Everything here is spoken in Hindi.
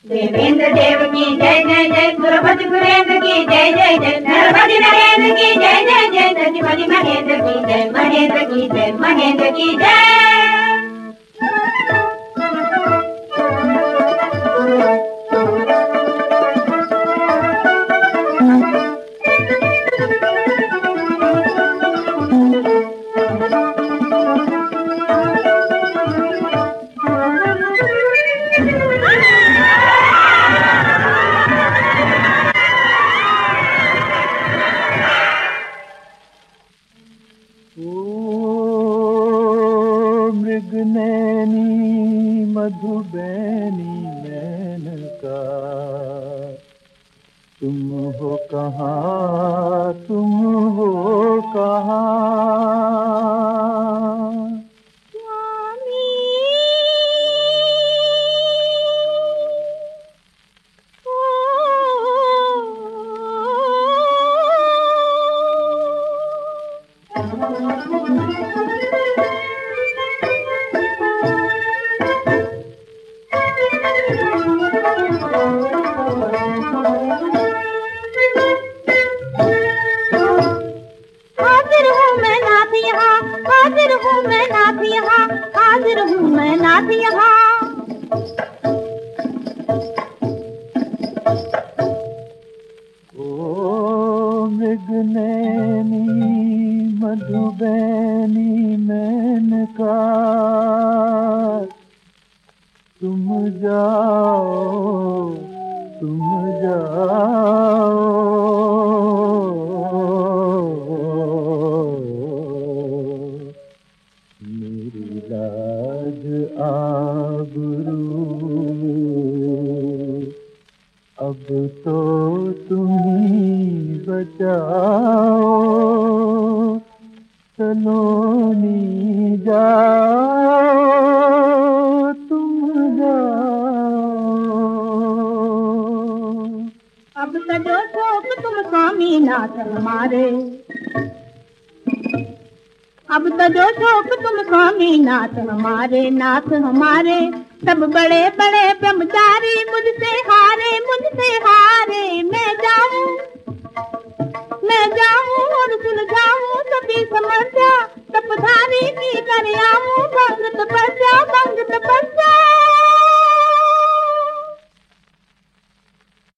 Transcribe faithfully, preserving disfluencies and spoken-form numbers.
देवेंद्र देव की जय जय जय, सुरभज सुरेंद्र की जय जय जय, नरभज नरेंद्र की जय जय जय, सचिवज महेंद्र की जय, महेंद्र की जय, महेंद्र की जय। मृगनैनी मधुबैनी मेनका, तुम हो कहाँ, तुम हो कहाँ। हाजिर हूँ मैं नाथ यहाँ, हाजिर हूँ मैं नाथ यहाँ, हाजिर हूँ मैं नाथ यहाँ। ओ मृगनैनी मधुबैनी मेनका, तुम जाओ, तुम जाओ। मेरी लाज आबरू अब तो तुम्ही बचाओ, सलोनी जाओ, तुम जाओ। अब सजो शोक तुम स्वामी नाथ हमारे, अब सजो शोक तुम स्वामी नाथ हमारे, नाथ हमारे। सब बड़े बड़े ब्रह्मचारी मुझसे हारे, मुझसे हारे। मैं जाऊं, मैं जाऊं और सुलझाऊं सभी समस्या, तपधारी की कर आऊं, भंग तपस्या, भंग तपस्या।